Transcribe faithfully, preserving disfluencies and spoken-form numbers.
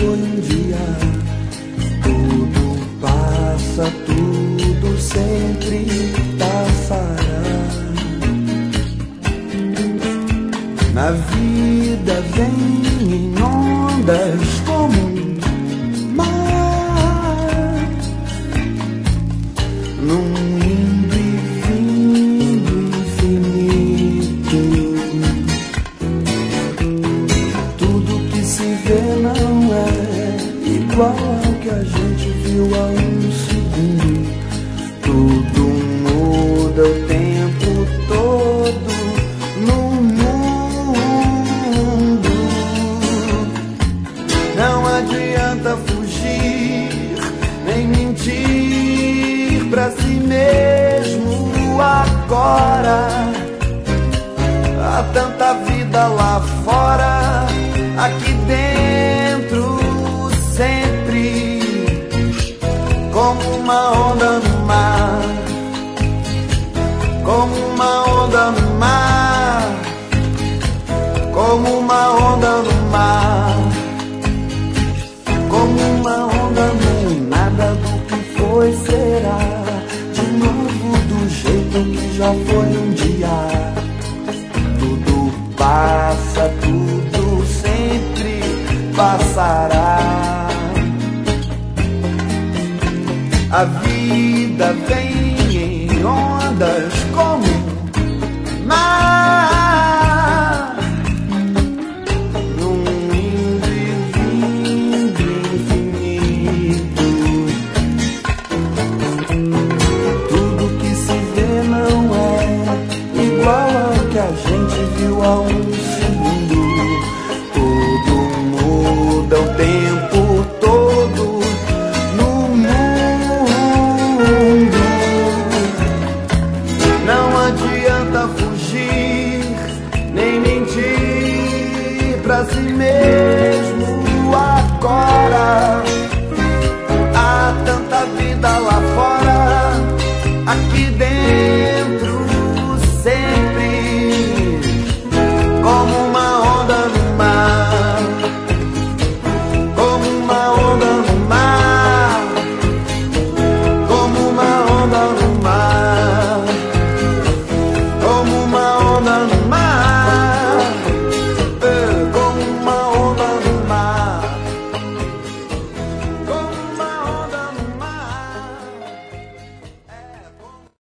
foi um dia. Tudo passa, tudo sempre passará. Na vida vem em ondas como um mar, num indo e vindo infinito. Tudo que se vê não é igual ao que a gente viu há um segundo. Tudo muda o tempo todo no mundo. Não adianta fugir, nem mentir pra si mesmo agora. Há tanta vida lá fora, aqui dentro sempre, como uma onda no mar, como uma onda no mar, como uma onda no mar, como uma onda no nada. Do que foi será de novo do jeito que já foi um dia. Tudo passa, tudo sempre passará. A vida vem